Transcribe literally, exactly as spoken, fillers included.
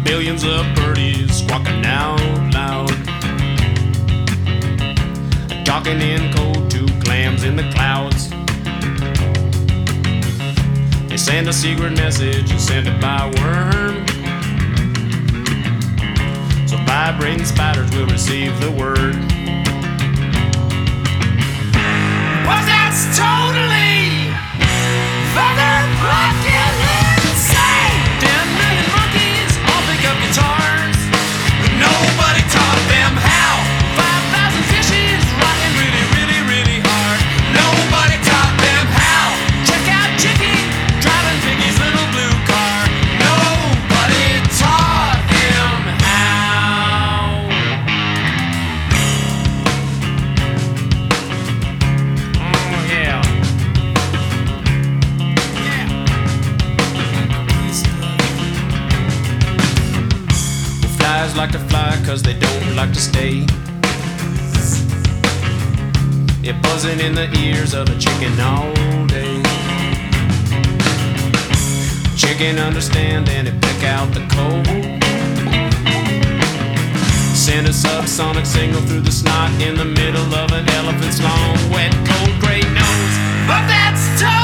Billions of birdies squawking out loud, talking in code to clams in the clouds. They send a secret message and send it by worm, so vibrating spiders will receive the word. Was that's totally fucking insane. Ten million monkeys all pick up guitars, but nobody taught them how. Five thousand fishes rocking really, really, really hard. Nobody taught them how. Check out Chicky driving Piggy's little blue car. Nobody taught him how. Oh yeah. Yeah. Well, flies like to fly 'cause they don't like to stay. It buzzing in the ears of a chicken all day. Chicken understand and it pick out the code. Send a subsonic signal through the snot in the middle of an elephant's long, wet, cold, gray nose. But that's tough.